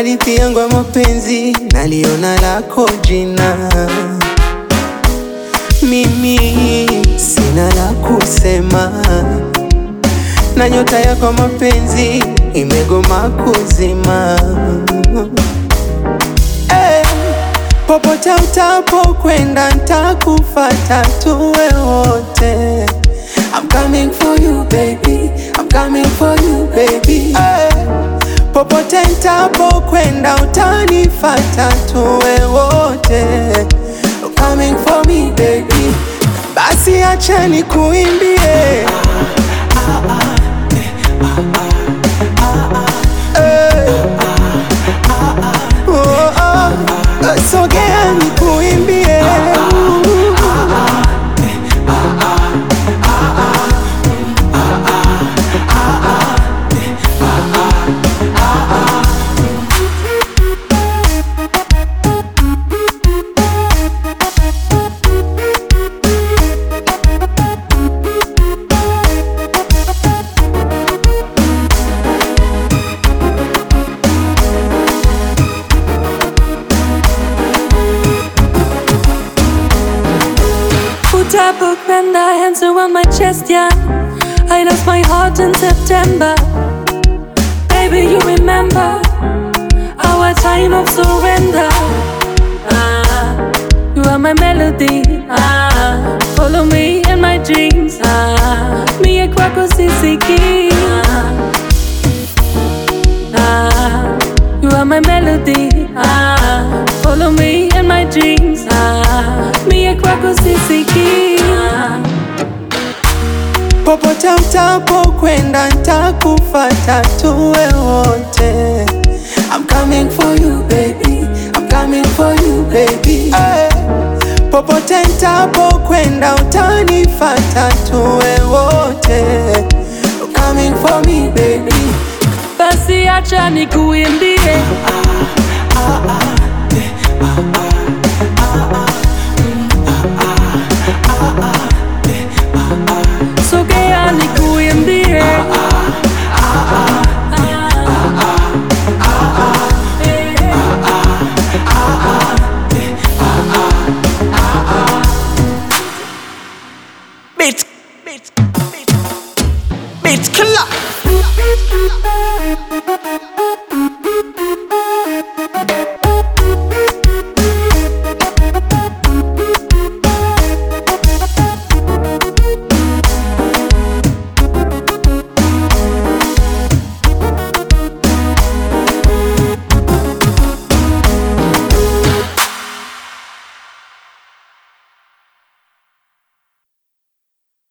hadithi yangu ya mapenzi naliona lako jina. Mimi sina la kusema, na nyota yako mapenzi imegoma kuzima. Popote utapokwenda nitakufuata tuwe wote. I'm coming for you baby, I'm coming for you baby. Popote nitapokwenda utanifuata tuwe wote. I'm coming for me baby. Basi acha nikuimbie. Sogea nikuimbie. Utapopenda, hands around my chest, yeah. I lost my heart in September. Baby, you remember our time of surrender. You are my melody. Follow me in my dreams. Me a kwako sisiki. You are my melody. Follow me in my dreams. Me a kwako sisiki. Popote utapokwenda nitakufuata tuwe wote. I'm coming for you baby, I'm coming for you baby. Popote nitapokwenda utanifuata tuwe wote. I'm coming for me baby. Basi acha nikuimbie. Sogea nikuimbie. Beat killer.